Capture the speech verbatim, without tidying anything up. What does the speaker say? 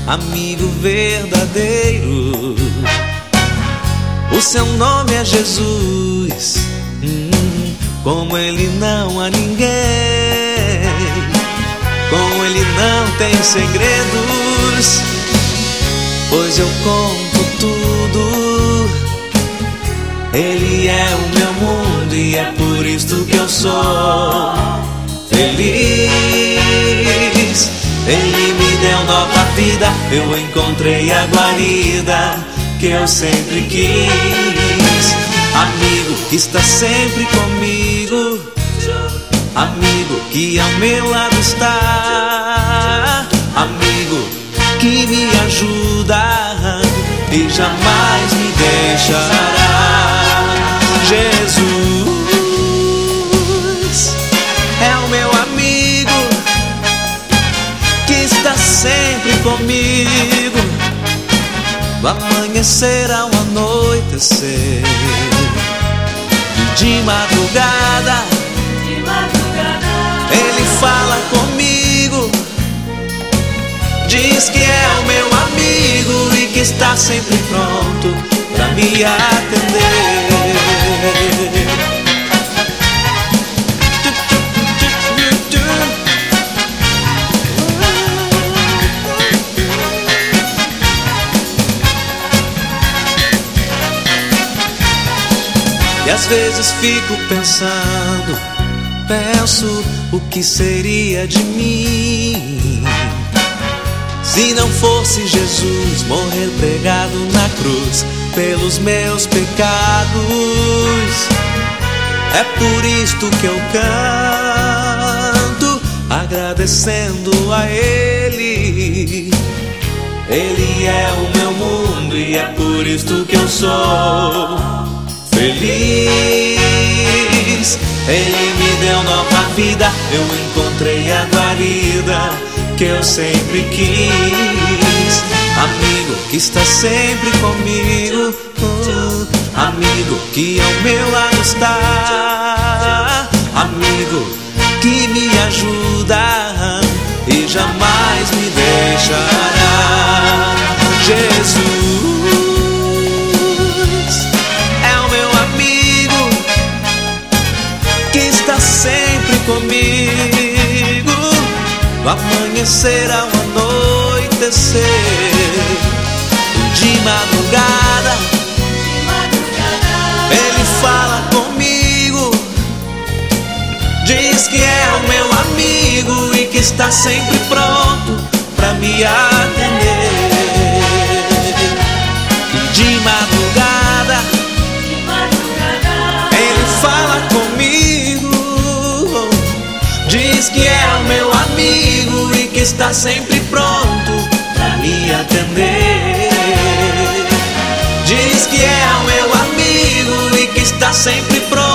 amigo verdadeiro. O seu nome é Jesus, hum, como ele não há ninguém. Com ele não tem segredos, pois eu conto tudo. Ele é o meu mundo e é por isso que eu sou feliz. Ele me deu nova vida, eu encontrei a guarida que eu sempre quis. Amigo que está sempre comigo, amigo que ao meu lado está, amigo que me ajuda e jamais me deixará. Jesus é o meu amigo que está sempre comigo, do amanhecer ao anoitecer, de madrugada, de madrugada ele fala comigo, diz que é o meu amigo e que está sempre pronto pra me atender. E às vezes fico pensando, penso o que seria de mim se não fosse Jesus morrer pregado na cruz pelos meus pecados. É por isto que eu canto, agradecendo a Ele. Ele é o meu mundo e é por isto que eu sou feliz. Ele me deu nova vida, eu encontrei a guarida que eu sempre quis. Amigo que está sempre comigo, oh, amigo que ao meu lado está, amigo que me ajuda e jamais me deixará. Jesus é o meu amigo que está sempre comigo, do amanhecer ao anoitecer, de madrugada, de madrugada ele fala comigo, diz que é o meu amigo e que está sempre pronto pra me atender. De madrugada, de madrugada ele fala comigo, diz que é o meu amigo e que está sempre pronto pra me atender. Diz que é o meu amigo e que está sempre pronto